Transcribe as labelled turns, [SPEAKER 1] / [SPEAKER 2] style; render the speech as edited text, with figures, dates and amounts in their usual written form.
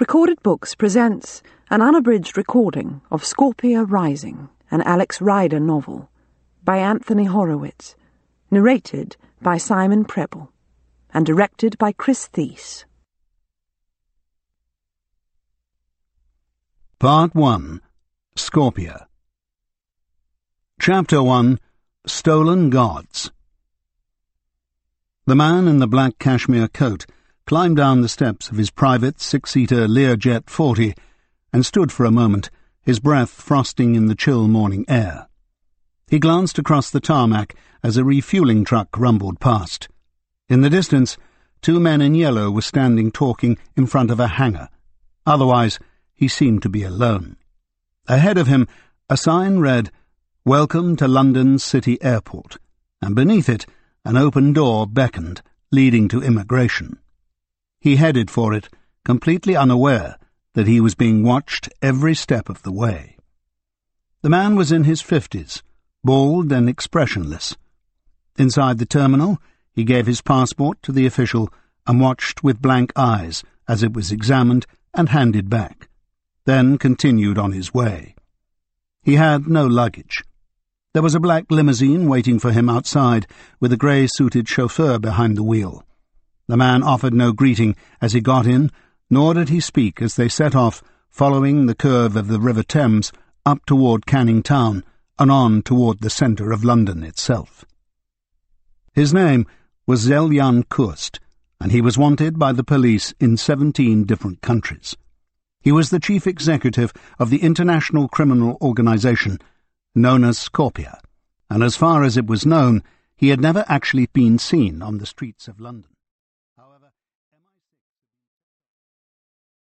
[SPEAKER 1] Recorded Books presents an unabridged recording of Scorpia Rising, an Alex Rider novel, by Anthony Horowitz, narrated by Simon Preble, and directed by Chris Thies.
[SPEAKER 2] Part 1. Scorpia. Chapter 1. Stolen Gods. The man in the black cashmere coat climbed down the steps of his private six-seater Learjet 40 and stood for a moment, his breath frosting in the chill morning air. He glanced across the tarmac as a refueling truck rumbled past. In the distance, two men in yellow were standing talking in front of a hangar. Otherwise, he seemed to be alone. Ahead of him, a sign read, "Welcome to London City Airport," and beneath it, an open door beckoned, leading to immigration. He headed for it, completely unaware that he was being watched every step of the way. The man was in his 50s, bald and expressionless. Inside the terminal, he gave his passport to the official and watched with blank eyes as it was examined and handed back, then continued on his way. He had no luggage. There was a black limousine waiting for him outside, with a grey-suited chauffeur behind the wheel. The man offered no greeting as he got in, nor did he speak as they set off, following the curve of the River Thames, up toward Canning Town and on toward the centre of London itself. His name was Zelyan Kurst, and he was wanted by the police in 17 different countries. He was the chief executive of the international criminal organisation known as Scorpia, and as far as it was known, he had never actually been seen on the streets of London.